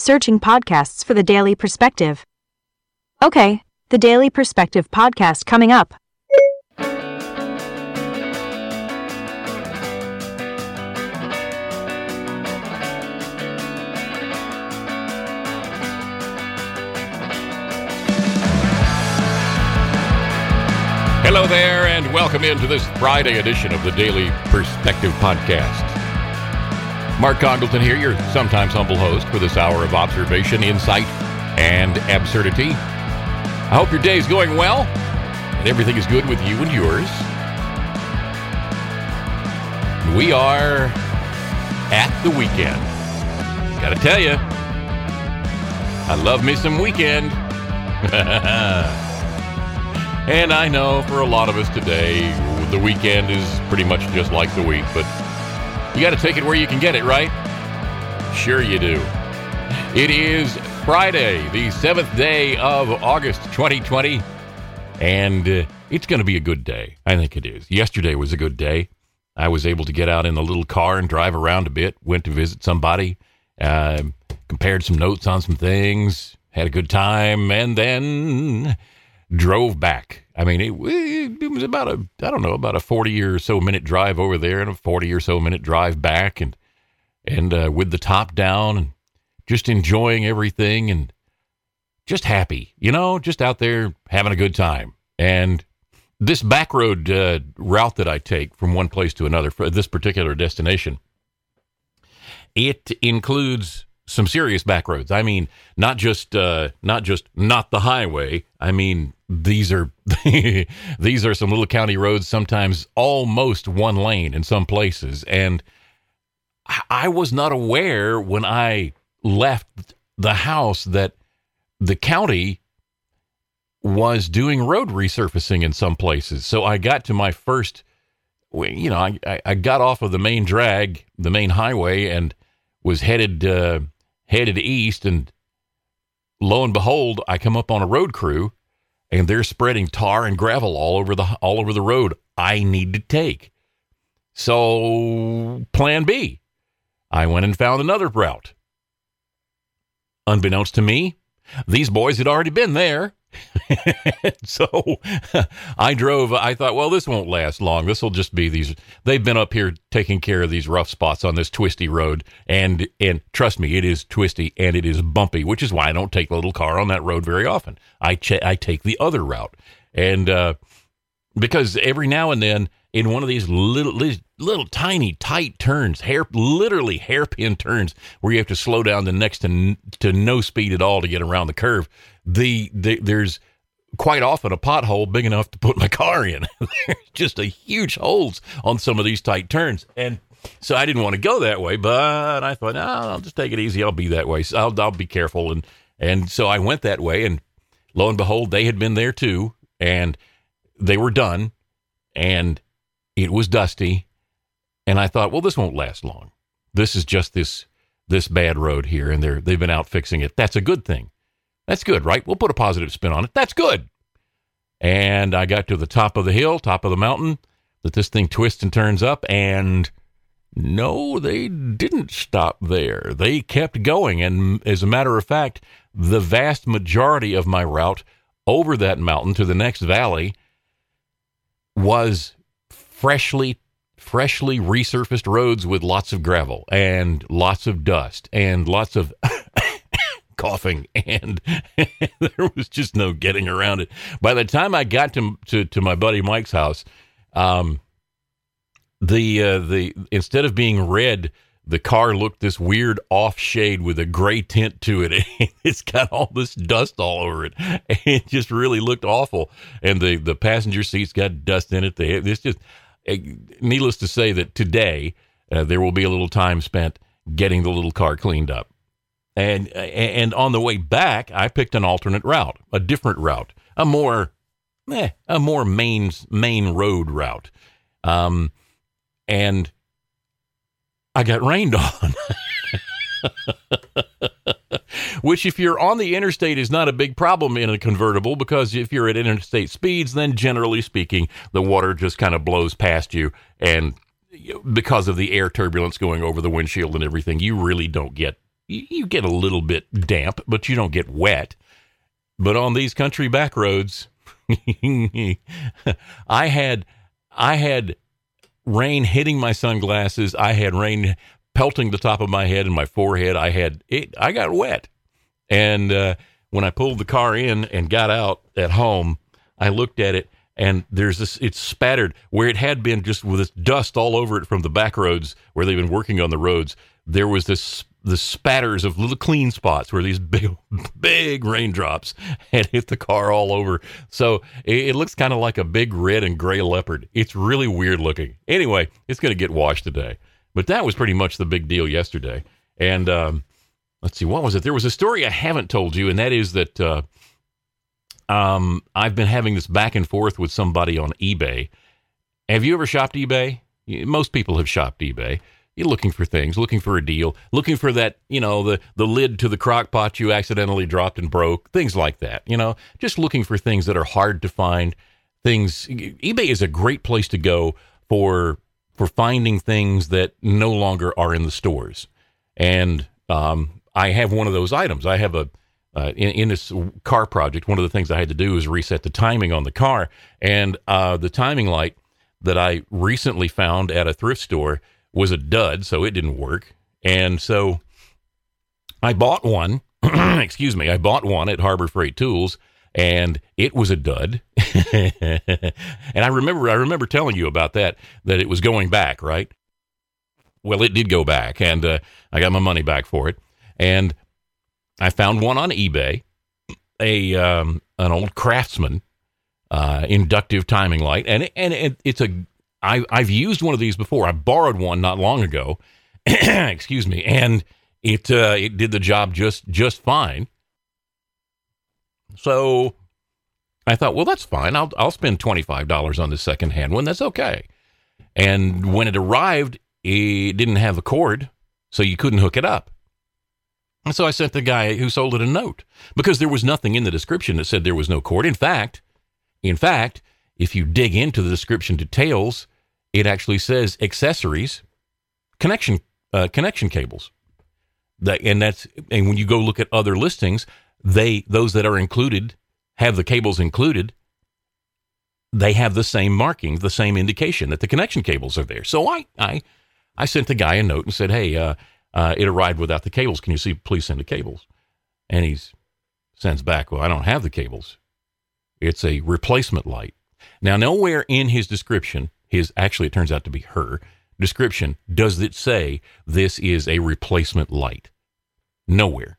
Searching podcasts for the Daily Perspective. Okay, the Daily Perspective podcast coming up. Hello there, and welcome into this Friday edition of the Daily Perspective podcast. Mark Congleton here, your sometimes humble host for this hour of observation, insight, and absurdity. I hope your day is going well, and everything is good with you and yours. We are at the weekend. Gotta tell you, I love me some weekend. And I know for a lot of us today, the weekend is pretty much just like the week, but you got to take it where you can get it, right? Sure you do. It is Friday, the 7th day of August 2020, and it's going to be a good day. I think it is. Yesterday was a good day. I was able to get out in the little car and drive around a bit, went to visit somebody, compared some notes on some things, had a good time, and then drove back. I mean, it was about a 40 or so minute drive over there and a 40 or so minute drive back, and with the top down and just enjoying everything and just happy, just out there having a good time. And this back road route that I take from one place to another for this particular destination, it includes some serious back roads. I mean, not just not the highway. I mean, these are these are some little county roads, sometimes almost one lane in some places. And I was not aware when I left the house that the county was doing road resurfacing in some places. So I got to my first, I got off of the main drag, the main highway, and was headed east, and lo and behold, I come up on a road crew, and they're spreading tar and gravel all over the road I need to take. So, plan B, I went and found another route. Unbeknownst to me, these boys had already been there. So I drove. I thought, well, this won't last long. This will just be these. They've been up here taking care of these rough spots on this twisty road, and trust me, it is twisty and it is bumpy, which is why I don't take the little car on that road very often. I take the other route, and because every now and then in one of these little tiny tight turns, literally hairpin turns, where you have to slow down to next to no speed at all to get around the curve. There's quite often a pothole big enough to put my car in. There's just a huge holes on some of these tight turns. And so I didn't want to go that way, but I thought, no, I'll just take it easy. I'll be that way. So I'll be careful. And so I went that way, and lo and behold, they had been there too, and they were done, and it was dusty. And I thought, well, this won't last long. This is just this bad road here, and they've been out fixing it. That's a good thing. That's good, right? We'll put a positive spin on it. That's good. And I got to the top of the hill, top of the mountain, that this thing twists and turns up, and no, they didn't stop there. They kept going, and as a matter of fact, the vast majority of my route over that mountain to the next valley was freshly resurfaced roads with lots of gravel and lots of dust and lots of coughing, and there was just no getting around it. By the time I got to my buddy Mike's house, the instead of being red, the car looked this weird off shade with a gray tint to it. It's got all this dust all over it. It just really looked awful. And the passenger seats got dust in it. It's just, needless to say that today there will be a little time spent getting the little car cleaned up. And on the way back, I picked an alternate route, a different route, a more main road route. And I got rained on, which if you're on the interstate is not a big problem in a convertible, because if you're at interstate speeds, then generally speaking, the water just kind of blows past you. And because of the air turbulence going over the windshield and everything, you really don't get you get a little bit damp, but you don't get wet. But on these country back roads, I had rain hitting my sunglasses. I had rain pelting the top of my head and my forehead. I got wet. And when I pulled the car in and got out at home, I looked at it, and it's spattered where it had been, just with this dust all over it from the back roads where they've been working on the roads. There was the spatters of little clean spots where these big raindrops had hit the car all over. So it looks kind of like a big red and gray leopard. It's really weird looking. Anyway, it's going to get washed today. But that was pretty much the big deal yesterday. And let's see, what was it? There was a story I haven't told you, and that is that I've been having this back and forth with somebody on eBay. Have you ever shopped eBay? Most people have shopped eBay. You're looking for things, looking for a deal, looking for that, the lid to the crock pot you accidentally dropped and broke, things like that, just looking for things that are hard to find. eBay is a great place to go for finding things that no longer are in the stores. And I have one of those items. I have in this car project, one of the things I had to do is reset the timing on the car. And the timing light that I recently found at a thrift store was a dud, so it didn't work. And so I bought one, I bought one at Harbor Freight Tools, and it was a dud. And I remember telling you about that it was going back, right? Well, it did go back, and I got my money back for it. And I found one on eBay, an old Craftsman inductive timing light, and it's I've used one of these before. I borrowed one not long ago, excuse me, and it did the job just fine. So I thought, well, that's fine. I'll spend $25 on this secondhand one. That's okay. And when it arrived, it didn't have a cord, so you couldn't hook it up. And so I sent the guy who sold it a note, because there was nothing in the description that said there was no cord. In fact, if you dig into the description details, it actually says accessories, connection cables. And when you go look at other listings, those that are included have the cables included. They have the same marking, the same indication that the connection cables are there. So I sent the guy a note and said, hey, it arrived without the cables. Can you please send the cables? And he sends back, well, I don't have the cables. It's a replacement light. Now, nowhere in his description, actually, it turns out to be her description, does it say this is a replacement light. Nowhere.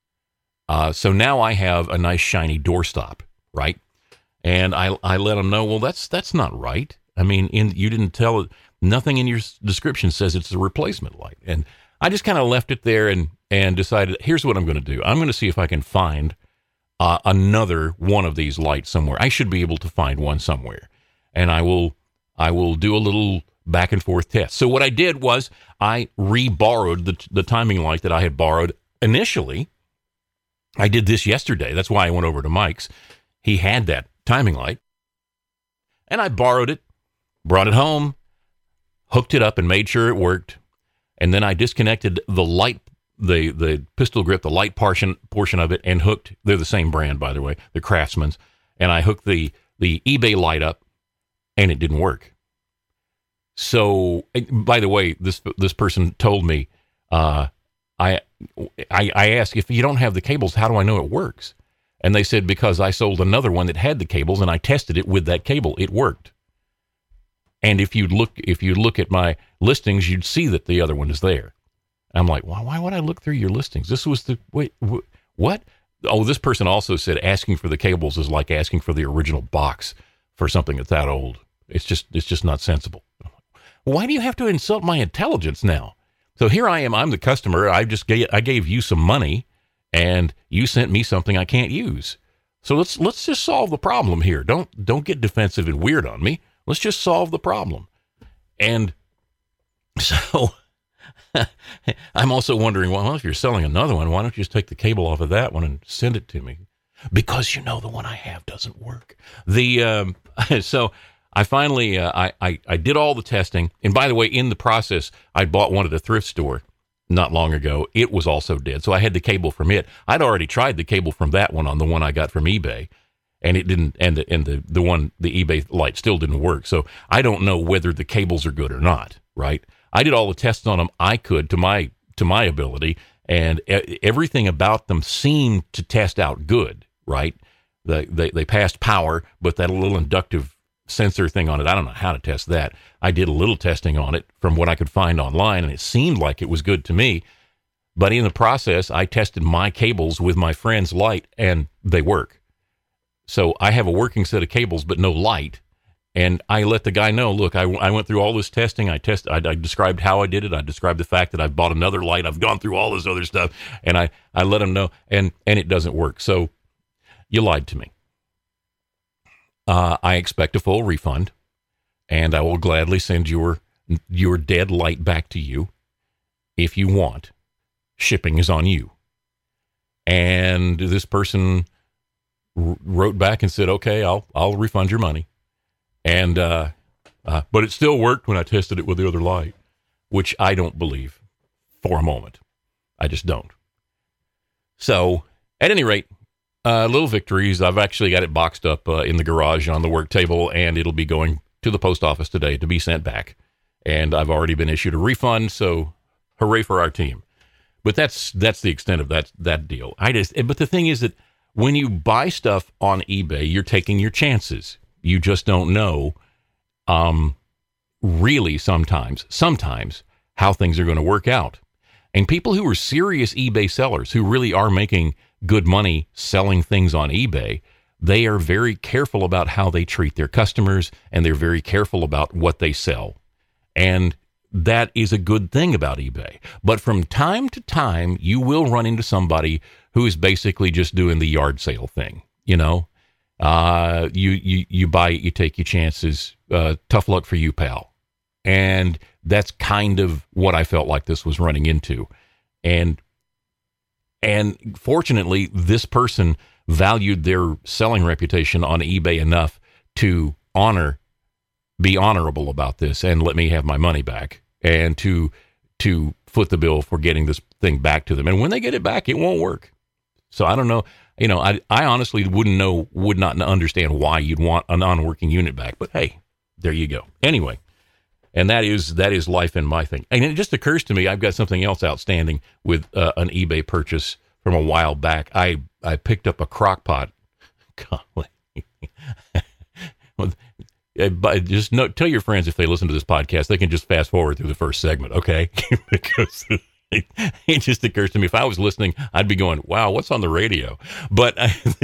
So now I have a nice shiny doorstop, right? And I let him know, well, that's not right. I mean, you didn't tell it. Nothing in your description says it's a replacement light. And I just kind of left it there and decided, here's what I'm going to do. I'm going to see if I can find another one of these lights somewhere. I should be able to find one somewhere. And I will do a little back and forth test. So what I did was I re-borrowed the timing light that I had borrowed initially. I did this yesterday. That's why I went over to Mike's. He had that timing light. And I borrowed it, brought it home, hooked it up, and made sure it worked. And then I disconnected the light, the pistol grip, the light portion of it, and hooked, they're the same brand, by the way, the Craftsman's. And I hooked the eBay light up, and it didn't work. So, by the way, this person told me, I asked, if you don't have the cables, how do I know it works? And they said, because I sold another one that had the cables, and I tested it with that cable. It worked. And if you look at my listings, you'd see that the other one is there. I'm like, why would I look through your listings? This was what? Oh, this person also said asking for the cables is like asking for the original box for something that's that old. It's just not sensible. Why do you have to insult my intelligence now? So here I am. I'm the customer. I gave you some money, and you sent me something I can't use. So let's just solve the problem here. Don't get defensive and weird on me. Let's just solve the problem. And so I'm also wondering, well, if you're selling another one, why don't you just take the cable off of that one and send it to me? Because the one I have doesn't work. So I finally I did all the testing. And by the way, in the process, I bought one at a thrift store. not long ago. It was also dead. So I had the cable from it. I'd already tried the cable from that one on the one I got from eBay, and it didn't, and the eBay light still didn't work. So I don't know whether the cables are good or not, right? I did all the tests on them I could to my ability, and everything about them seemed to test out good, right? They passed power, but that little inductive sensor thing on it, I don't know how to test that. I did a little testing on it from what I could find online, and it seemed like it was good to me. But in the process, I tested my cables with my friend's light, and they work. So I have a working set of cables, but no light. And I let the guy know, look, I went through all this testing. I described how I did it. I described the fact that I've bought another light. I've gone through all this other stuff. And I let him know, and it doesn't work. So you lied to me. I expect a full refund, and I will gladly send your dead light back to you if you want. Shipping is on you. And this person wrote back and said, okay, I'll refund your money. And, but it still worked when I tested it with the other light, which I don't believe for a moment. I just don't. So at any rate, little victories. I've actually got it boxed up in the garage on the work table, and it'll be going to the post office today to be sent back. And I've already been issued a refund. So hooray for our team. But that's the extent of that deal. But the thing is that when you buy stuff on eBay, you're taking your chances. You just don't know, really sometimes how things are going to work out. And people who are serious eBay sellers, who really are making good money selling things on eBay, they are very careful about how they treat their customers, and they're very careful about what they sell. And that is a good thing about eBay. But from time to time, you will run into somebody who is basically just doing the yard sale thing, you know? You buy it, you take your chances. Tough luck for you, pal. And that's kind of what I felt like this was running into. And fortunately, this person valued their selling reputation on eBay enough to be honorable about this and let me have my money back, and to foot the bill for getting this thing back to them. And when they get it back, it won't work. So I don't know. You know, I honestly would not understand why you'd want a non-working unit back. But hey, there you go. Anyway, and that is life in my thing. And it just occurs to me, I've got something else outstanding with an eBay purchase from a while back. I picked up a crock pot. Golly. But just tell your friends, if they listen to this podcast, they can just fast forward through the first segment, okay? Because it just occurs to me, if I was listening, I'd be going, wow, what's on the radio? But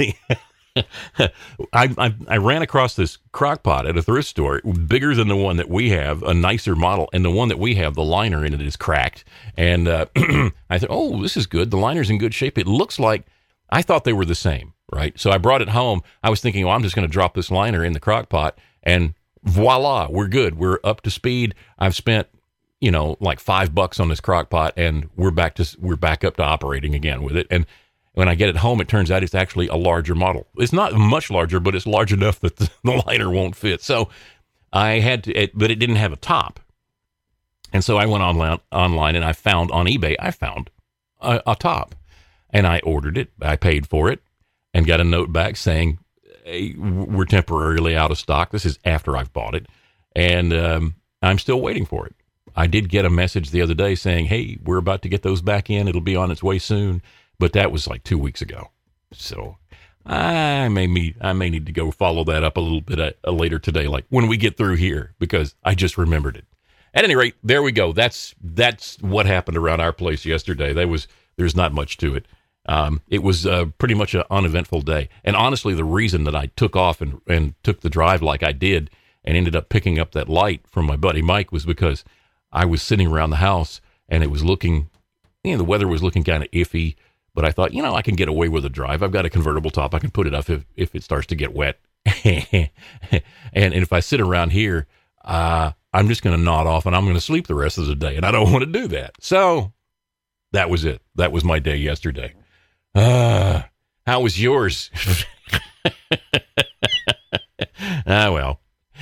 I ran across this crock pot at a thrift store, bigger than the one that we have, a nicer model, and the one that we have, the liner in it is cracked. And I thought, oh, this is good. The liner's in good shape. It looks like, I thought they were the same, right? So I brought it home. I was thinking, well, I'm just going to drop this liner in the crock pot, and voila, we're good. We're up to speed. I've spent, like $5 on this crock pot, and we're back up to operating again with it. And when I get it home, it turns out it's actually a larger model. It's not much larger, but it's large enough that the liner won't fit. So I had to, but it didn't have a top. And so I went online and I found on eBay, a top, and I ordered it. I paid for it and got a note back saying, hey, we're temporarily out of stock. This is after I've bought it. And I'm still waiting for it. I did get a message the other day saying, hey, we're about to get those back in. It'll be on its way soon. But that was like 2 weeks ago. So I may need to go follow that up a little bit later today, like when we get through here, because I just remembered it. At any rate, there we go. That's what happened around our place yesterday. There's not much to it. It was pretty much an uneventful day. And honestly, the reason that I took off and took the drive like I did and ended up picking up that light from my buddy Mike was because I was sitting around the house and it was looking, the weather was looking kind of iffy, but I thought, I can get away with a drive. I've got a convertible top. I can put it up if it starts to get wet. and if I sit around here, I'm just going to nod off and I'm going to sleep the rest of the day. And I don't want to do that. So that was it. That was my day yesterday. How was yours? Well,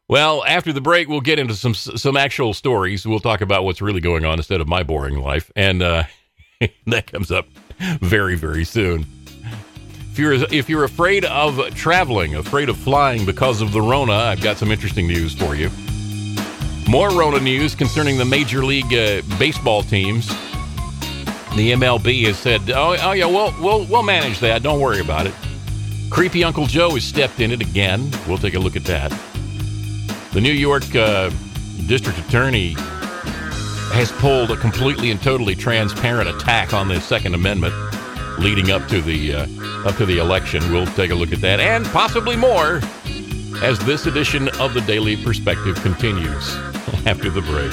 Well, after the break, we'll get into some actual stories. We'll talk about what's really going on instead of my boring life. And that comes up very, very soon. If you're afraid of traveling, afraid of flying because of the Rona, I've got some interesting news for you. More Rona news concerning the Major League Baseball teams. The MLB has said, oh yeah, we'll manage that. Don't worry about it. Creepy Uncle Joe has stepped in it again. We'll take a look at that. The New York District Attorney has pulled a completely and totally transparent attack on the Second Amendment leading up to the election. We'll take a look at that and possibly more as this edition of the Daily Perspective continues after the break.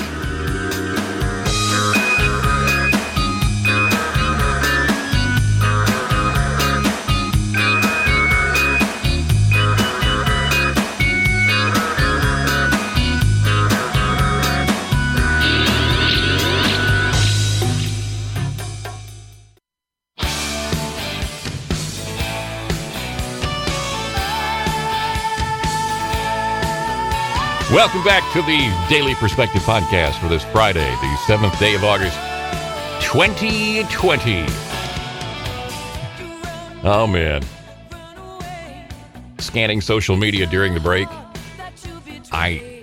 Welcome back to the Daily Perspective Podcast for this Friday, the 7th day of August, 2020. Oh, man. Scanning social media during the break. I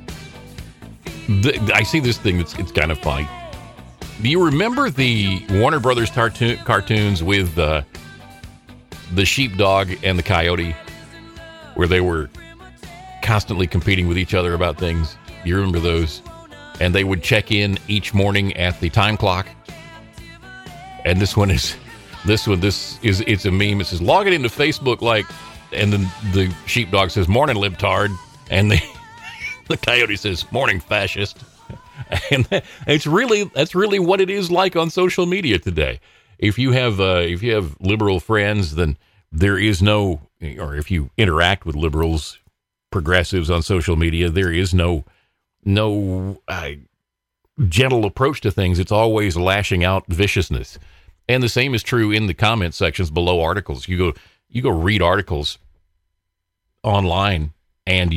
see this thing, it's kind of funny. Do you remember the Warner Brothers cartoons with the sheepdog and the coyote, where they were constantly competing with each other about things? You remember those? And they would check in each morning at the time clock. And it's a meme. It says, log it into Facebook, and then the sheepdog says, morning, libtard. And the coyote says, morning, fascist. And that's really what it is like on social media today. If you have liberal friends, then there is no, or if you interact with liberals, progressives on social media, there is no gentle approach to things. It's always lashing out viciousness. And the same is true in the comment sections below articles. You go read articles online, and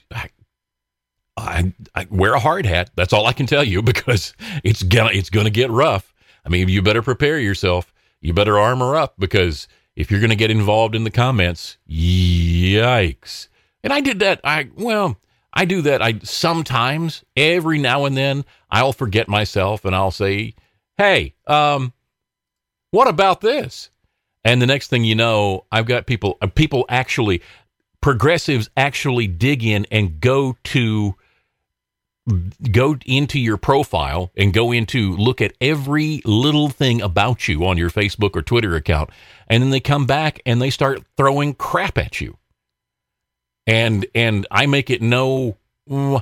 I wear a hard hat. That's all I can tell you, because it's gonna get rough. I mean, you better prepare yourself. You better armor up, because if you're gonna get involved in the comments, yikes. And I did that. I do that. I sometimes, every now and then, I'll forget myself and I'll say, hey, what about this? And the next thing you know, I've got people actually, progressives actually dig in and go into your profile and go into look at every little thing about you on your Facebook or Twitter account. And then they come back and they start throwing crap at you. And I make it no bones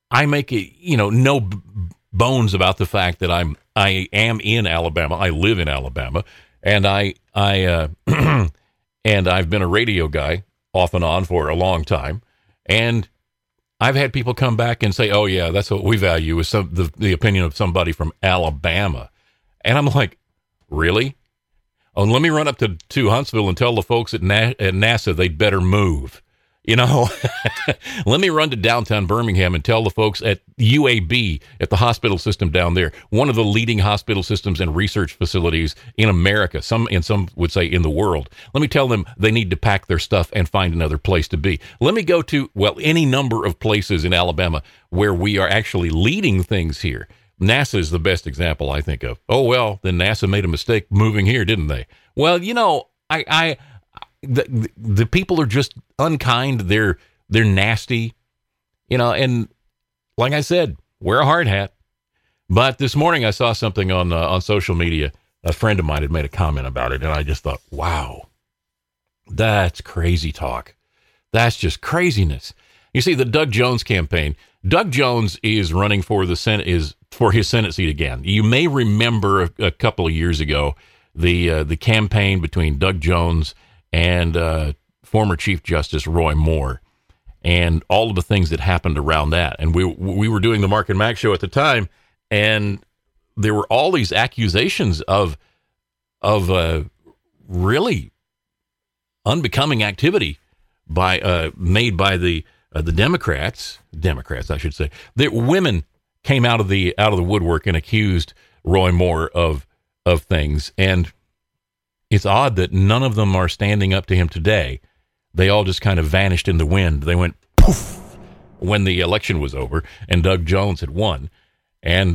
about the fact that I am in Alabama. I live in Alabama, and and I've been a radio guy off and on for a long time. And I've had people come back and say, "Oh yeah, that's what we value is the opinion of somebody from Alabama," and I'm like, "Really? Oh, let me run up to Huntsville and tell the folks at NASA they'd better move." Let me run to downtown Birmingham and tell the folks at UAB, at the hospital system down there, one of the leading hospital systems and research facilities in America, some would say in the world. Let me tell them they need to pack their stuff and find another place to be. Let me go to, any number of places in Alabama where we are actually leading things here. NASA is the best example I think of. Oh, well, then NASA made a mistake moving here, didn't they? Well, the people are just unkind. They're nasty, and like I said, wear a hard hat. But this morning I saw something on social media. A friend of mine had made a comment about it, and I just thought, wow, that's crazy talk. That's just craziness. You see, the Doug Jones campaign. Doug Jones is running for the Senate, for his Senate seat again. You may remember a couple of years ago the campaign between Doug Jones and former Chief Justice Roy Moore, and all of the things that happened around that. And we were doing the Mark and Mac show at the time, and there were all these accusations of really unbecoming activity made by the the Democrats, I should say, that women came out of the woodwork and accused Roy Moore of things. And it's odd that none of them are standing up to him today. They all just kind of vanished in the wind. They went poof when the election was over and Doug Jones had won. And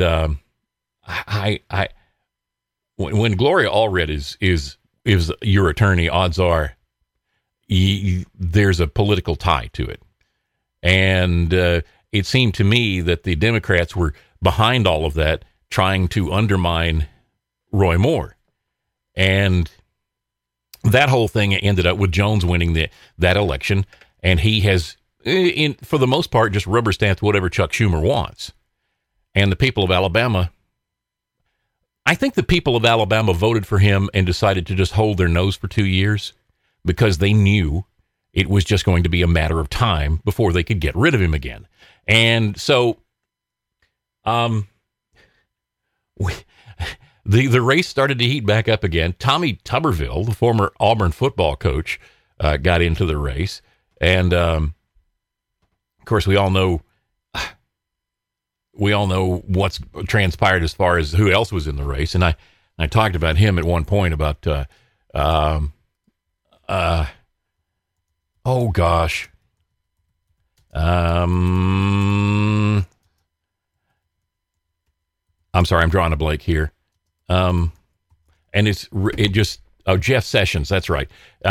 when Gloria Allred is your attorney, odds are there's a political tie to it. And it seemed to me that the Democrats were behind all of that, trying to undermine Roy Moore. And that whole thing ended up with Jones winning that election. And he has, for the most part, just rubber stamped whatever Chuck Schumer wants. And the people of Alabama, I think the people of Alabama voted for him and decided to just hold their nose for 2 years because they knew it was just going to be a matter of time before they could get rid of him again. And so the race started to heat back up again. Tommy Tuberville, the former Auburn football coach, got into the race. And, of course, we all know what's transpired as far as who else was in the race. And I talked about him at one point about, oh gosh. I'm sorry, I'm drawing a blank here. And Jeff Sessions. That's right.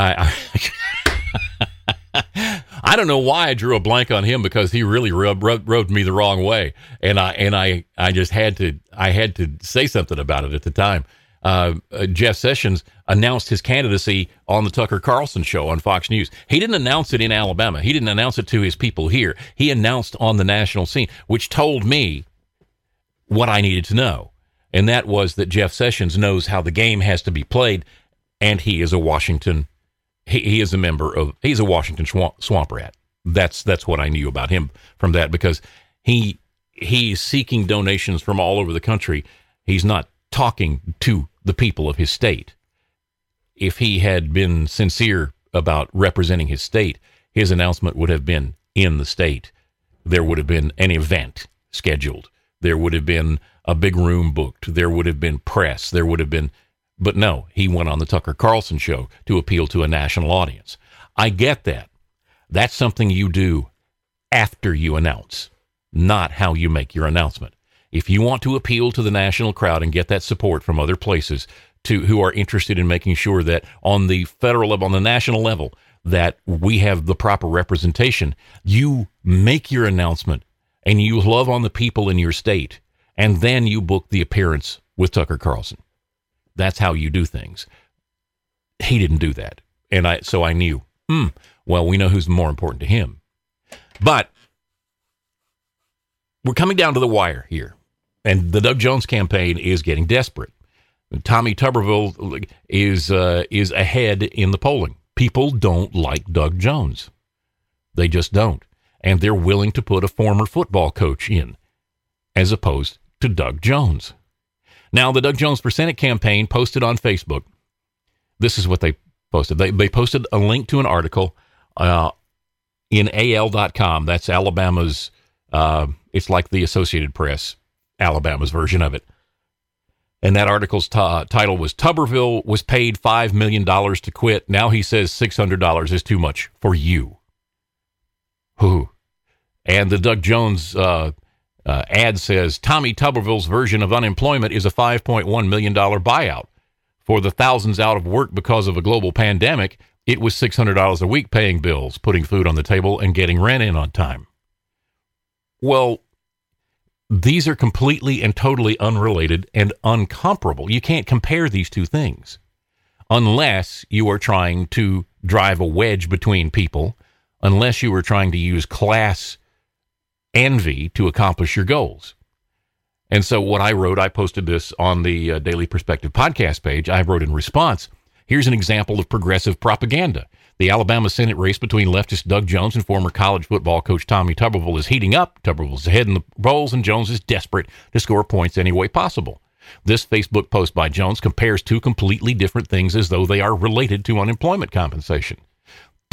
I don't know why I drew a blank on him because he really rubbed me the wrong way. And I just had to say something about it at the time. Jeff Sessions announced his candidacy on the Tucker Carlson show on Fox News. He didn't announce it in Alabama. He didn't announce it to his people here. He announced on the national scene, which told me what I needed to know. And that was that Jeff Sessions knows how the game has to be played. And he is a Washington, he's a Washington swamp rat. That's what I knew about him from that, because he's seeking donations from all over the country. He's not talking to the people of his state. If he had been sincere about representing his state, his announcement would have been in the state. There would have been an event scheduled. There would have been a big room booked. There would have been press. There would have been, but no, he went on the Tucker Carlson show to appeal to a national audience. I get that. That's something you do after you announce, not how you make your announcement. If you want to appeal to the national crowd and get that support from other places who are interested in making sure that on the federal level, on the national level, that we have the proper representation, you make your announcement and you love on the people in your state, and then you book the appearance with Tucker Carlson. That's how you do things. He didn't do that. And so I knew, well, we know who's more important to him. But we're coming down to the wire here. And the Doug Jones campaign is getting desperate. Tommy Tuberville is ahead in the polling. People don't like Doug Jones. They just don't. And they're willing to put a former football coach in as opposed to Doug Jones. Now, the Doug Jones for Senate campaign posted on Facebook. This is what they posted. They posted a link to an article in AL.com. That's Alabama's, it's like the Associated Press, Alabama's version of it. And that article's title was, Tuberville was paid $5 million to quit. Now he says $600 is too much for you. Whew. And the Doug Jones ad says, Tommy Tuberville's version of unemployment is a $5.1 million buyout. For the thousands out of work because of a global pandemic, it was $600 a week paying bills, putting food on the table, and getting rent in on time. Well, these are completely and totally unrelated and uncomparable. You can't compare these two things unless you are trying to drive a wedge between people, unless you are trying to use class envy to accomplish your goals. And so what I wrote, I posted this on the Daily Perspective podcast page. I wrote in response, here's an example of progressive propaganda. The Alabama Senate race between leftist Doug Jones and former college football coach Tommy Tuberville is heating up. Tuberville's ahead in the polls, and Jones is desperate to score points any way possible. This Facebook post by Jones compares two completely different things as though they are related to unemployment compensation.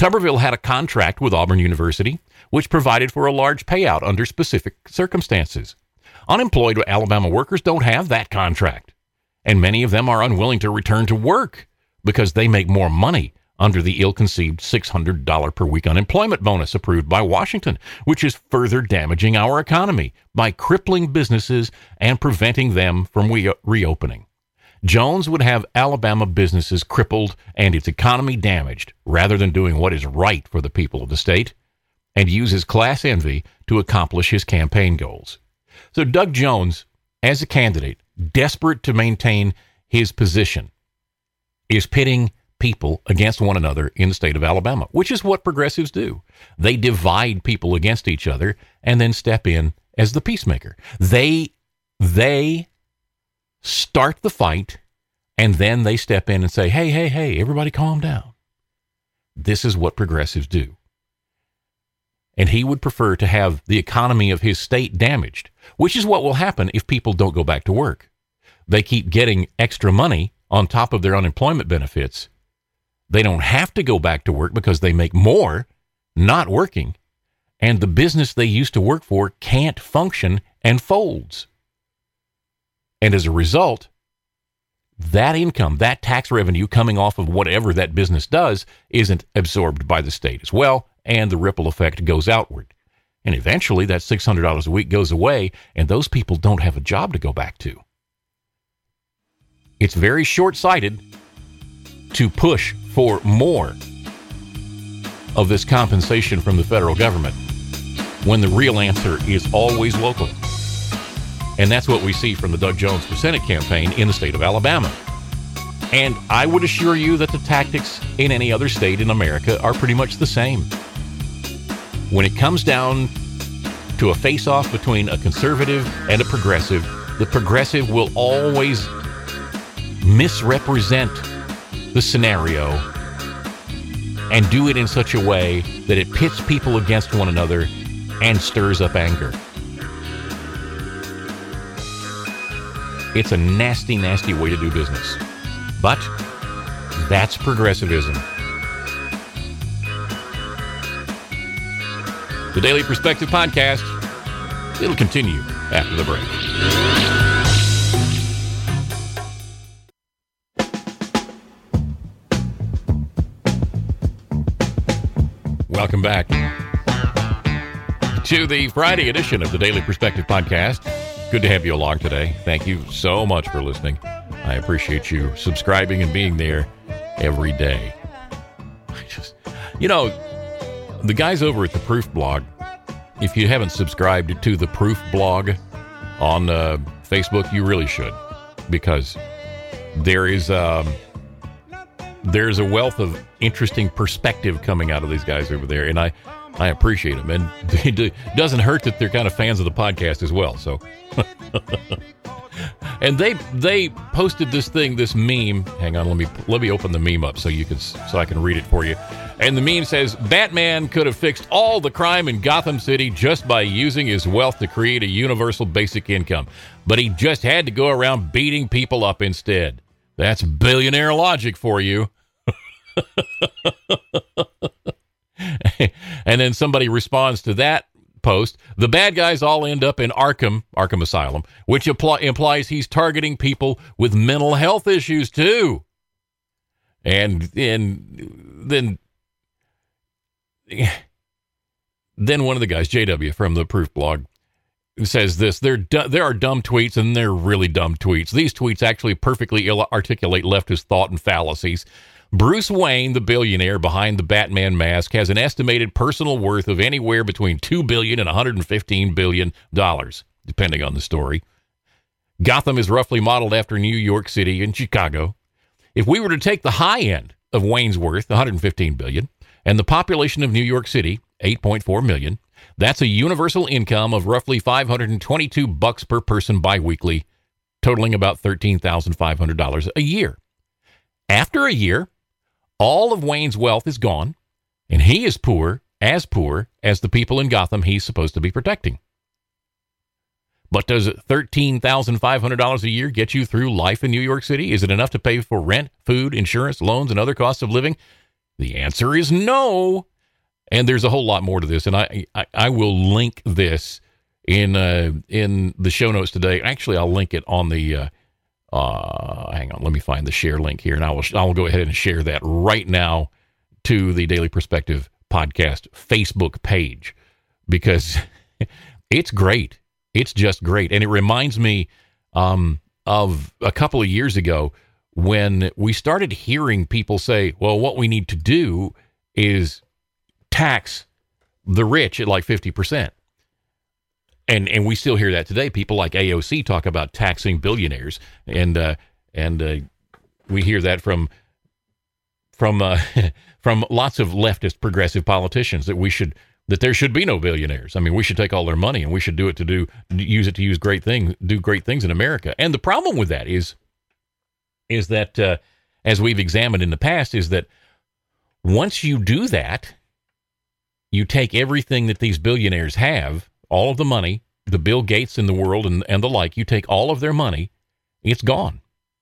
Tuberville had a contract with Auburn University, which provided for a large payout under specific circumstances. Unemployed Alabama workers don't have that contract, and many of them are unwilling to return to work because they make more money under the ill-conceived $600 per week unemployment bonus approved by Washington, which is further damaging our economy by crippling businesses and preventing them from reopening. Jones would have Alabama businesses crippled and its economy damaged rather than doing what is right for the people of the state, and use his class envy to accomplish his campaign goals. So Doug Jones, as a candidate, desperate to maintain his position, is pitting people against one another in the state of Alabama, which is what progressives do. They divide people against each other and then step in as the peacemaker. They start the fight and then they step in and say, hey, everybody calm down. This is what progressives do. And he would prefer to have the economy of his state damaged, which is what will happen if people don't go back to work. They keep getting extra money on top of their unemployment benefits. They don't have to go back to work because they make more not working, and the business they used to work for can't function and folds. And as a result, that income, that tax revenue coming off of whatever that business does, isn't absorbed by the state as well, and the ripple effect goes outward. And eventually that $600 a week goes away, and those people don't have a job to go back to. It's very short-sighted to push for more of this compensation from the federal government when the real answer is always local. And that's what we see from the Doug Jones for Senate campaign in the state of Alabama. And I would assure you that the tactics in any other state in America are pretty much the same. When it comes down to a face-off between a conservative and a progressive, the progressive will always misrepresent the scenario and do it in such a way that it pits people against one another and stirs up anger. It's a nasty, nasty way to do business. But that's progressivism. The Daily Perspective Podcast, it'll continue after the break. Welcome back to the Friday edition of the Daily Perspective Podcast. Good to have you along today. Thank you so much for listening. I appreciate you subscribing and being there every day. The guys over at the Proof Blog, if you haven't subscribed to the Proof Blog on Facebook, you really should, because there's a wealth of interesting perspective coming out of these guys over there, and I appreciate them. And it doesn't hurt that they're kind of fans of the podcast as well. So, and they posted this meme. Hang on, let me open the meme up so I can read it for you. And the meme says, Batman could have fixed all the crime in Gotham City just by using his wealth to create a universal basic income, but he just had to go around beating people up instead. That's billionaire logic for you. And then somebody responds to that post, the bad guys all end up in Arkham Asylum, which implies he's targeting people with mental health issues too. And then one of the guys, JW from the Proof Blog, says this, there are dumb tweets, and they're really dumb tweets. These tweets actually perfectly articulate leftist thought and fallacies. Bruce Wayne, the billionaire behind the Batman mask, has an estimated personal worth of anywhere between $2 billion and $115 billion, depending on the story. Gotham is roughly modeled after New York City and Chicago. If we were to take the high end of Wayne's worth, $115 billion, and the population of New York City, 8.4 million, that's a universal income of roughly $522 per person biweekly, totaling about $13,500 a year. After a year, all of Wayne's wealth is gone, and he is poor as the people in Gotham he's supposed to be protecting. But does $13,500 a year get you through life in New York City? Is it enough to pay for rent, food, insurance, loans, and other costs of living? The answer is no. And there's a whole lot more to this, and I will link this in the show notes today. Actually, I'll link it on the hang on, let me find the share link here, and I will go ahead and share that right now to the Daily Perspective podcast Facebook page, because it's great. It's just great, and it reminds me of a couple of years ago when we started hearing people say, "Well, what we need to do is tax the rich at like 50%. And we still hear that today. People like AOC talk about taxing billionaires, and we hear that from lots of leftist progressive politicians that there should be no billionaires. I mean, we should take all their money and we should do great things in America. And the problem with that is that as we've examined in the past, is that once you do that, you take everything that these billionaires have, all of the money, the Bill Gates in the world and the like, you take all of their money, it's gone.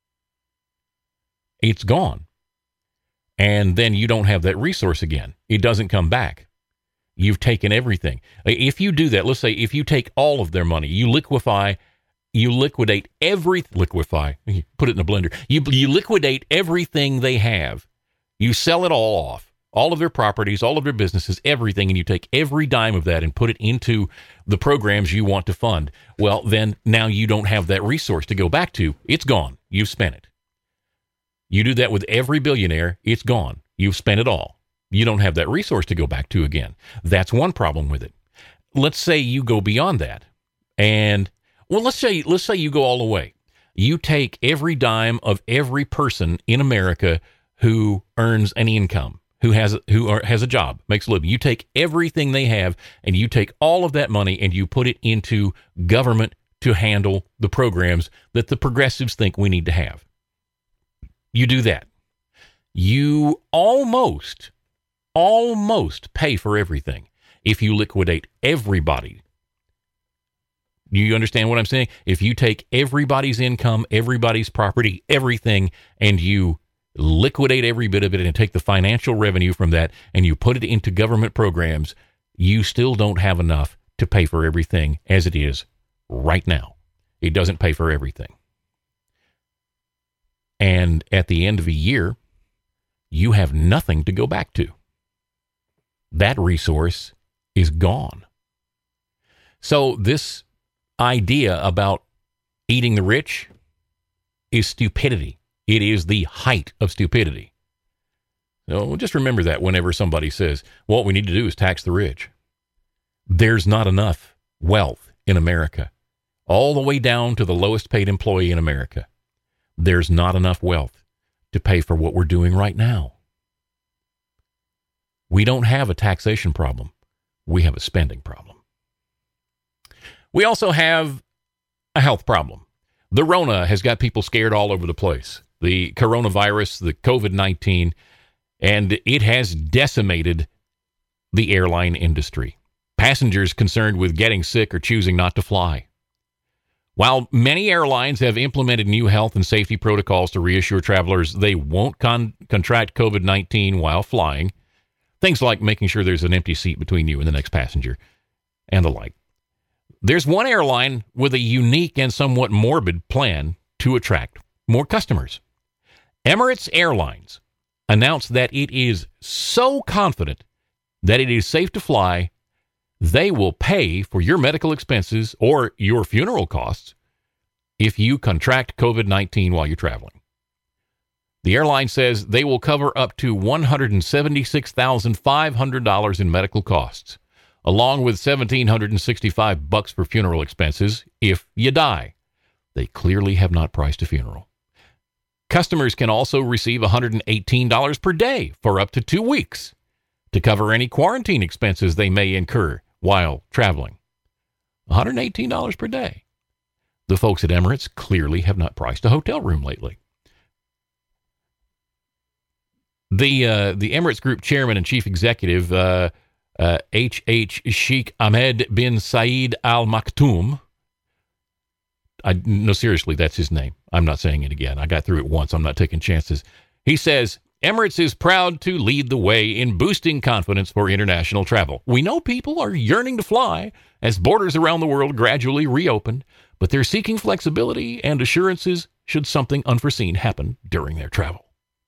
It's gone. And then you don't have that resource again. It doesn't come back. You've taken everything. If you do that, let's say if you take all of their money, you liquidate put it in a blender. You liquidate everything they have. You sell it all off. All of their properties, all of their businesses, everything, and you take every dime of that and put it into the programs you want to fund. Well, then now you don't have that resource to go back to. It's gone. You've spent it. You do that with every billionaire, it's gone. You've spent it all. You don't have that resource to go back to again. That's one problem with it. Let's say you go beyond that. And, well, let's say you go all the way. You take every dime of every person in America who earns an income, who has a job, makes a living. You take everything they have and you take all of that money and you put it into government to handle the programs that the progressives think we need to have. You do that. You almost pay for everything if you liquidate everybody. Do you understand what I'm saying? If you take everybody's income, everybody's property, everything, and you liquidate every bit of it and take the financial revenue from that and you put it into government programs, you still don't have enough to pay for everything as it is right now. It doesn't pay for everything. And at the end of a year, you have nothing to go back to. That resource is gone. So this idea about eating the rich is stupidity. It is the height of stupidity. So just remember that whenever somebody says, well, what we need to do is tax the rich. There's not enough wealth in America, all the way down to the lowest paid employee in America. There's not enough wealth to pay for what we're doing right now. We don't have a taxation problem. We have a spending problem. We also have a health problem. The Rona has got people scared all over the place. The coronavirus, the COVID-19, and it has decimated the airline industry. Passengers concerned with getting sick or choosing not to fly. While many airlines have implemented new health and safety protocols to reassure travelers they won't contract COVID-19 while flying, things like making sure there's an empty seat between you and the next passenger, and the like, there's one airline with a unique and somewhat morbid plan to attract more customers. Emirates Airlines announced that it is so confident that it is safe to fly, they will pay for your medical expenses or your funeral costs if you contract COVID-19 while you're traveling. The airline says they will cover up to $176,500 in medical costs, along with $1,765 for funeral expenses if you die. They clearly have not priced a funeral. Customers can also receive $118 per day for up to 2 weeks to cover any quarantine expenses they may incur while traveling. $118 per day. The folks at Emirates clearly have not priced a hotel room lately. The Emirates Group chairman and chief executive, H.H. Sheikh Ahmed bin Saeed Al Maktoum. No, seriously, that's his name. I'm not saying it again. I got through it once. I'm not taking chances. He says Emirates is proud to lead the way in boosting confidence for international travel. We know people are yearning to fly as borders around the world gradually reopen, but they're seeking flexibility and assurances should something unforeseen happen during their travel.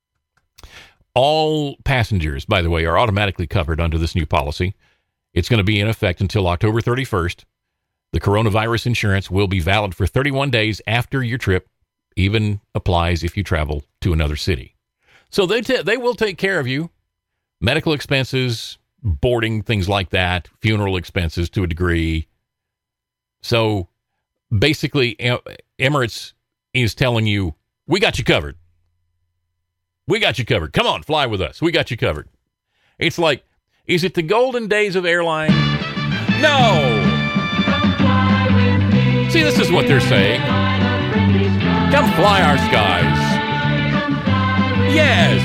All passengers, by the way, are automatically covered under this new policy. It's going to be in effect until October 31st. The coronavirus insurance will be valid for 31 days after your trip, even applies if you travel to another city. So they will take care of you. Medical expenses, boarding, things like that, funeral expenses to a degree. So basically, Emirates is telling you, we got you covered. We got you covered. Come on, fly with us. We got you covered. It's like, is it the golden days of airline? No! See, this is what they're saying. Come fly our skies. Yes!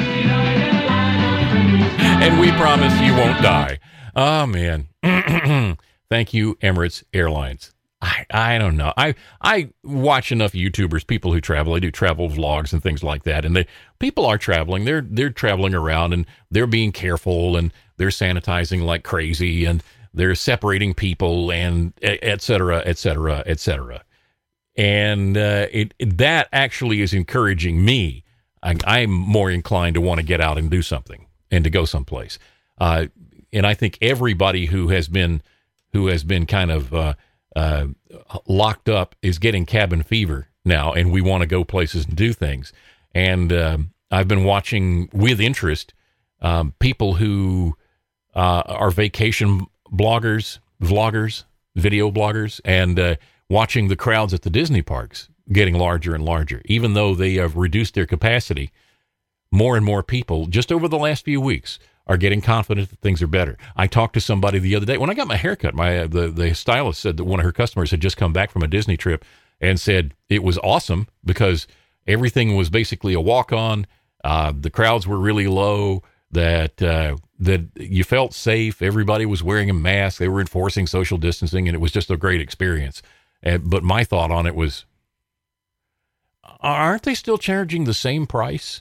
And we promise you won't die. Oh, man. Thank you, Emirates Airlines. I don't know. I watch enough YouTubers, people who travel. They do travel vlogs and things like that. And people are traveling. They're traveling around and they're being careful and they're sanitizing like crazy and they're separating people and et cetera, et cetera, et cetera. And that actually is encouraging me. I'm more inclined to want to get out and do something and to go someplace. And I think everybody who has been kind of locked up is getting cabin fever now, and we want to go places and do things. And I've been watching with interest people who are vacation bloggers, vloggers, video bloggers, and watching the crowds at the Disney parks getting larger and larger. Even though they have reduced their capacity, more and more people, just over the last few weeks, are getting confident that things are better. I talked to somebody the other day. When I got my haircut, the stylist said that one of her customers had just come back from a Disney trip and said it was awesome because everything was basically a walk-on. The crowds were really low, that you felt safe. Everybody was wearing a mask. They were enforcing social distancing, and it was just a great experience. But my thought on it was, aren't they still charging the same price?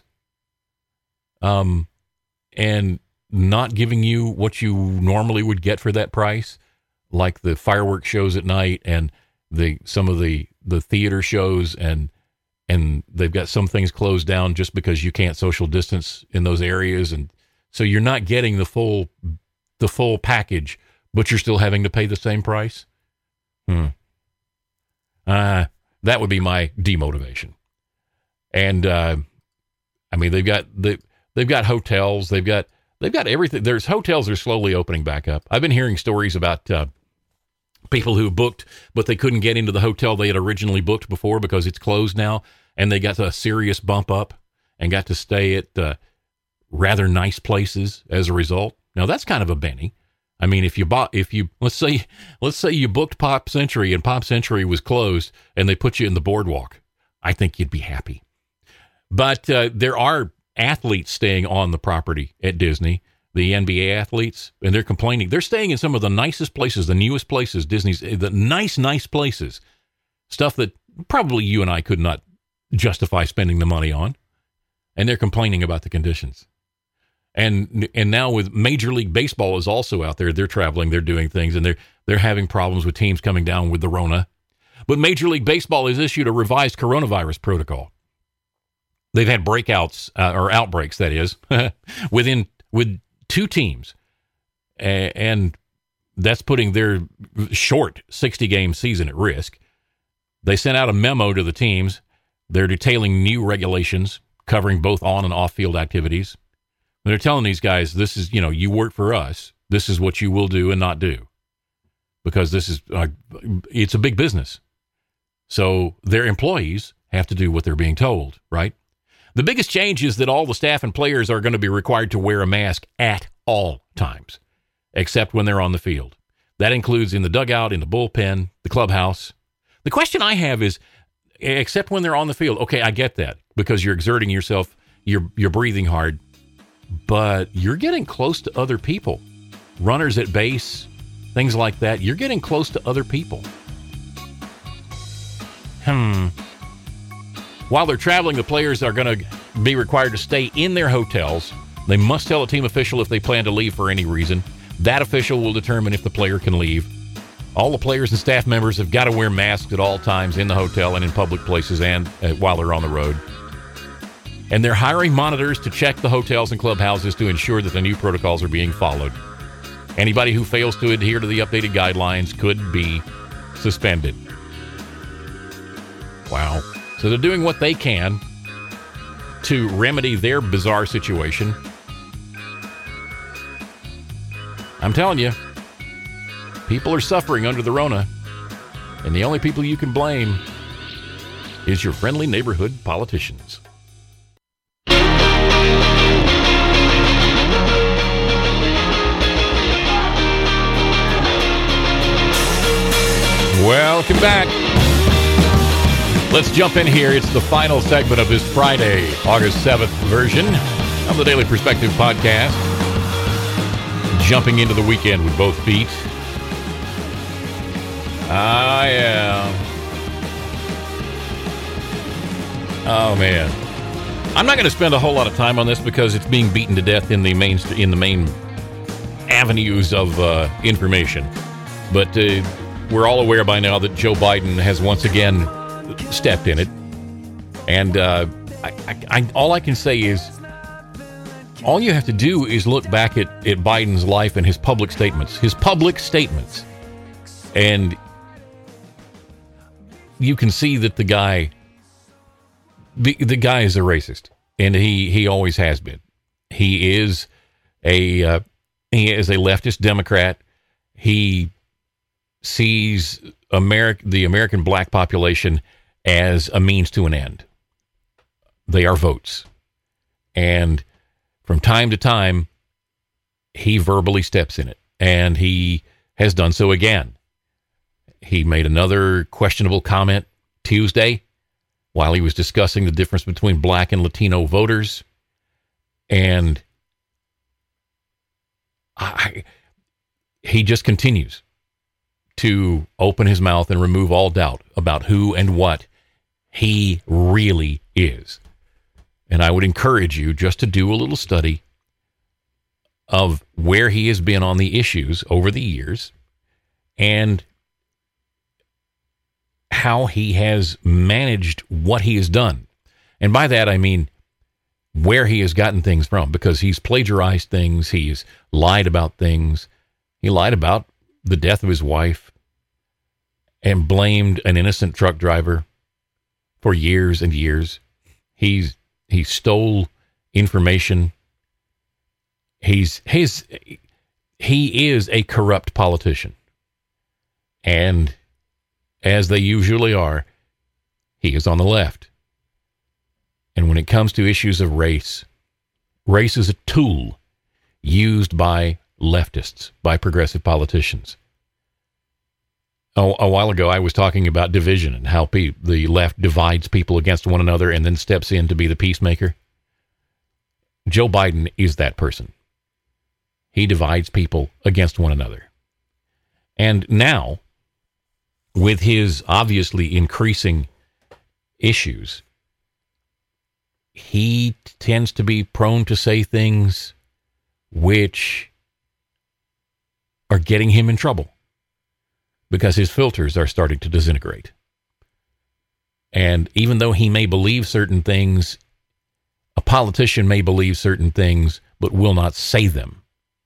And not giving you what you normally would get for that price, like the fireworks shows at night and some of the theater shows, and they've got some things closed down just because you can't social distance in those areas, and so you're not getting the full package, but you're still having to pay the same price. That would be my demotivation. And I mean, they've got hotels, they've got everything. There's hotels are slowly opening back up. I've been hearing stories about people who booked, but they couldn't get into the hotel they had originally booked before because it's closed now, and they got a serious bump up and got to stay at rather nice places as a result. Now that's kind of a Benny. I mean, let's say you booked Pop Century and Pop Century was closed and they put you in the boardwalk, I think you'd be happy. But there are athletes staying on the property at Disney, the NBA athletes, and they're complaining. They're staying in some of the nicest places, the newest places, the nice places, stuff that probably you and I could not justify spending the money on, and they're complaining about the conditions. And now with Major League Baseball is also out there, they're traveling, they're doing things, and they're having problems with teams coming down with the Rona. But Major League Baseball has issued a revised coronavirus protocol. They've had breakouts or outbreaks, that is, with two teams, and that's putting their short 60-game season at risk. They sent out a memo to the teams. They're detailing new regulations covering both on and off-field activities. They're telling these guys, this is, you work for us. This is what you will do and not do, because this is it's a big business. So their employees have to do what they're being told, right? The biggest change is that all the staff and players are going to be required to wear a mask at all times, except when they're on the field. That includes in the dugout, in the bullpen, the clubhouse. The question I have is, except when they're on the field, okay, I get that, because you're exerting yourself, you're breathing hard, but you're getting close to other people. Runners at base, things like that, you're getting close to other people. While they're traveling, the players are going to be required to stay in their hotels. They must tell a team official if they plan to leave for any reason. That official will determine if the player can leave. All the players and staff members have got to wear masks at all times in the hotel and in public places and while they're on the road. And they're hiring monitors to check the hotels and clubhouses to ensure that the new protocols are being followed. Anybody who fails to adhere to the updated guidelines could be suspended. Wow. So they're doing what they can to remedy their bizarre situation. I'm telling you, people are suffering under the Rona, and the only people you can blame is your friendly neighborhood politicians. Welcome back. Let's jump in here. It's the final segment of this Friday, August 7th version of the Daily Perspective podcast. Jumping into the weekend with both feet. Yeah. Oh, man. I'm not going to spend a whole lot of time on this because it's being beaten to death in the main avenues of information. But we're all aware by now that Joe Biden has once again stepped in it. And all I can say is all you have to do is look back at Biden's life and his public statements. And you can see that the guy is a racist, and he always has been. He is a leftist Democrat. He sees the American black population as a means to an end. They are votes. And from time to time, he verbally steps in it. And he has done so again. He made another questionable comment Tuesday while he was discussing the difference between black and Latino voters. And he just continues to open his mouth and remove all doubt about who and what he really is. And I would encourage you just to do a little study of where he has been on the issues over the years and how he has managed what he has done. And by that, I mean where he has gotten things from, because he's plagiarized things. He's lied about things. He lied about the death of his wife and blamed an innocent truck driver for years and years. He stole information. He is a corrupt politician. And as they usually are, he is on the left. And when it comes to issues of race is a tool used by leftists, by progressive politicians. A while ago, I was talking about division and how the left divides people against one another and then steps in to be the peacemaker. Joe Biden is that person. He divides people against one another. And now, with his obviously increasing issues, he tends to be prone to say things which are getting him in trouble because his filters are starting to disintegrate. And even though he may believe certain things, a politician may believe certain things, but will not say them.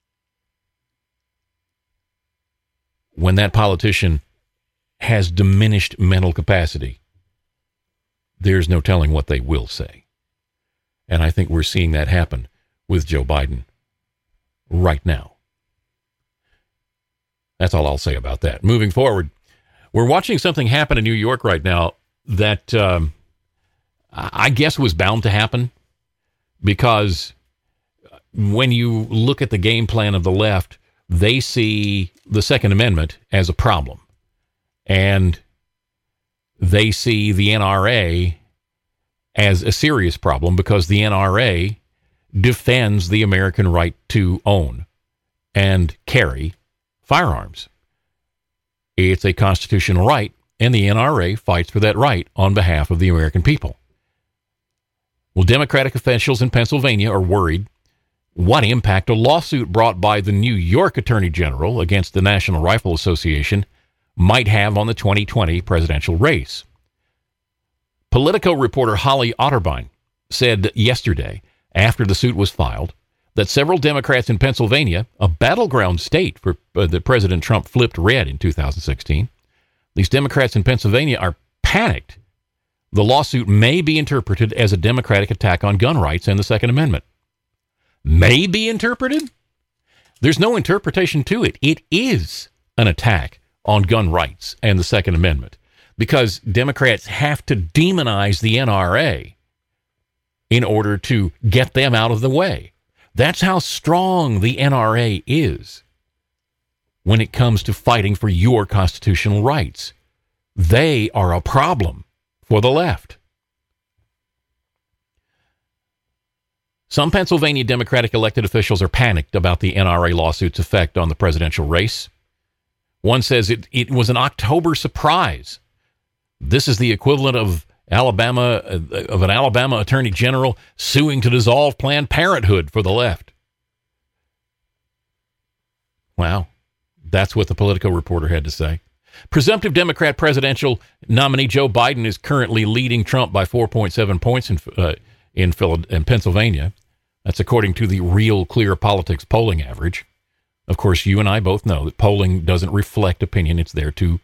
When that politician has diminished mental capacity, there's no telling what they will say. And I think we're seeing that happen with Joe Biden right now. That's all I'll say about that. Moving forward, we're watching something happen in New York right now that I guess was bound to happen, because when you look at the game plan of the left, they see the Second Amendment as a problem. And they see the NRA as a serious problem because the NRA defends the American right to own and carry firearms. It's a constitutional right, and the NRA fights for that right on behalf of the American people. Well, Democratic officials in Pennsylvania are worried what impact a lawsuit brought by the New York Attorney General against the National Rifle Association might have on the 2020 presidential race. Politico reporter Holly Otterbein said yesterday, after the suit was filed, that several Democrats in Pennsylvania, a battleground state for that President Trump flipped red in 2016, these Democrats in Pennsylvania are panicked. The lawsuit may be interpreted as a Democratic attack on gun rights and the Second Amendment. May be interpreted? There's no interpretation to it. It is an attack on gun rights and the Second Amendment because Democrats have to demonize the NRA in order to get them out of the way. That's how strong the NRA is when it comes to fighting for your constitutional rights. They are a problem for the left. Some Pennsylvania Democratic elected officials are panicked about the NRA lawsuit's effect on the presidential race. One says it was an October surprise. This is the equivalent of an Alabama attorney general suing to dissolve Planned Parenthood for the left. Wow, that's what the Politico reporter had to say. Presumptive Democrat presidential nominee Joe Biden is currently leading Trump by 4.7 points in Pennsylvania. That's according to the Real Clear Politics polling average. Of course, you and I both know that polling doesn't reflect opinion. It's there to,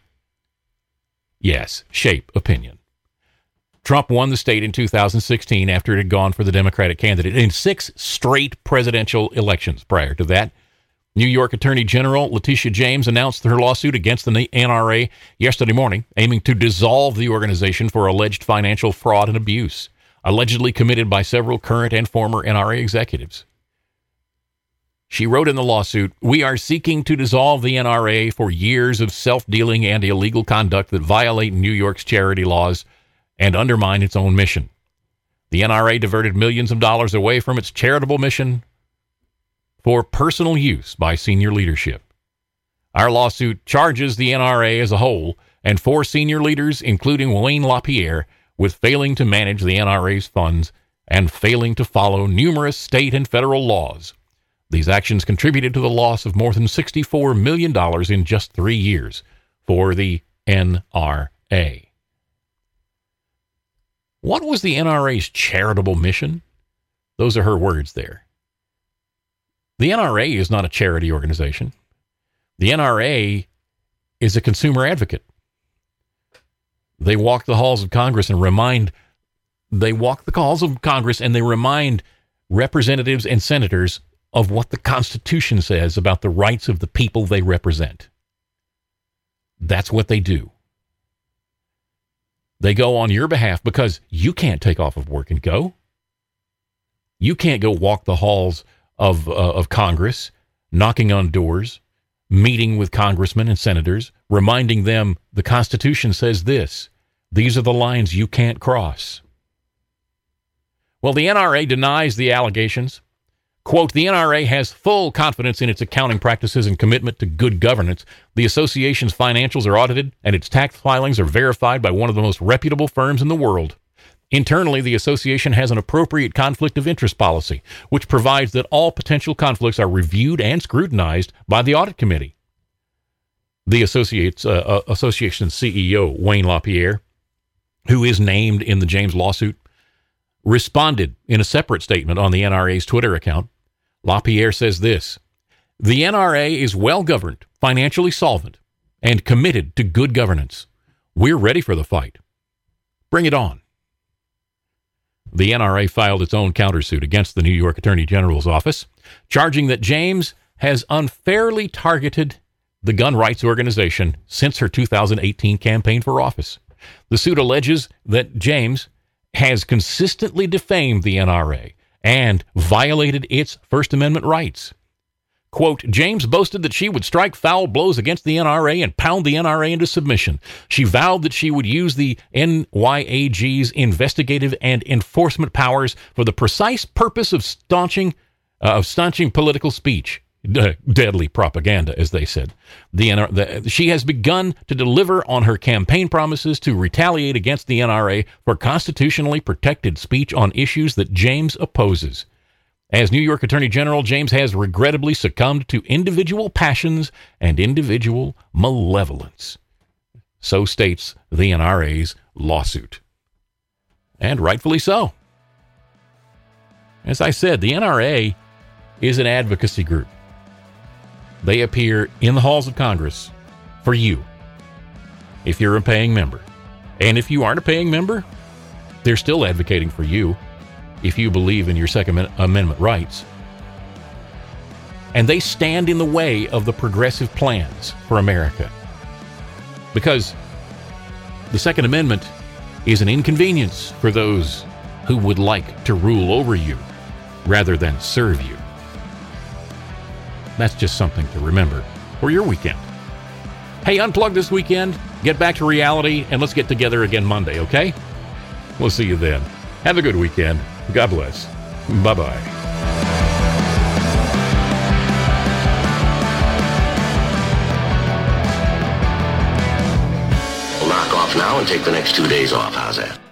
shape opinion. Trump won the state in 2016 after it had gone for the Democratic candidate in 6 straight presidential elections prior to that. New York Attorney General Letitia James announced her lawsuit against the NRA yesterday morning, aiming to dissolve the organization for alleged financial fraud and abuse, allegedly committed by several current and former NRA executives. She wrote in the lawsuit, "We are seeking to dissolve the NRA for years of self-dealing and illegal conduct that violate New York's charity laws and undermine its own mission. The NRA diverted millions of dollars away from its charitable mission for personal use by senior leadership. Our lawsuit charges the NRA as a whole and 4 senior leaders, including Wayne LaPierre, with failing to manage the NRA's funds and failing to follow numerous state and federal laws. These actions contributed to the loss of more than $64 million in just 3 years for the NRA." What was the NRA's charitable mission? Those are her words there. The NRA is not a charity organization. The NRA is a consumer advocate. They walk the halls of Congress and remind representatives and senators of what the Constitution says about the rights of the people they represent. That's what they do. They go on your behalf because you can't take off of work and go. You can't go walk the halls of Congress, knocking on doors, meeting with congressmen and senators, reminding them the Constitution says this. These are the lines you can't cross. Well, the NRA denies the allegations. Quote, "The NRA has full confidence in its accounting practices and commitment to good governance. The association's financials are audited and its tax filings are verified by one of the most reputable firms in the world. Internally, the association has an appropriate conflict of interest policy, which provides that all potential conflicts are reviewed and scrutinized by the audit committee." The association's CEO, Wayne LaPierre, who is named in the James lawsuit, responded in a separate statement on the NRA's Twitter account. LaPierre says this, "The NRA is well-governed, financially solvent, and committed to good governance. We're ready for the fight. Bring it on." The NRA filed its own countersuit against the New York Attorney General's office, charging that James has unfairly targeted the gun rights organization since her 2018 campaign for office. The suit alleges that James has consistently defamed the NRA and violated its First Amendment rights. Quote, "James boasted that she would strike foul blows against the NRA and pound the NRA into submission. She vowed that she would use the NYAG's investigative and enforcement powers for the precise purpose of staunching political speech. deadly propaganda, as they said. She has begun to deliver on her campaign promises to retaliate against the NRA for constitutionally protected speech on issues that James opposes. As New York Attorney General, James has regrettably succumbed to individual passions and individual malevolence. So states the NRA's lawsuit. And rightfully so. As I said, the NRA is an advocacy group. They appear in the halls of Congress for you, if you're a paying member. And if you aren't a paying member, they're still advocating for you if you believe in your Second Amendment rights. And they stand in the way of the progressive plans for America. Because the Second Amendment is an inconvenience for those who would like to rule over you rather than serve you. That's just something to remember for your weekend. Hey, unplug this weekend, get back to reality, and let's get together again Monday, okay? We'll see you then. Have a good weekend. God bless. Bye-bye. We'll knock off now and take the next 2 days off. How's that?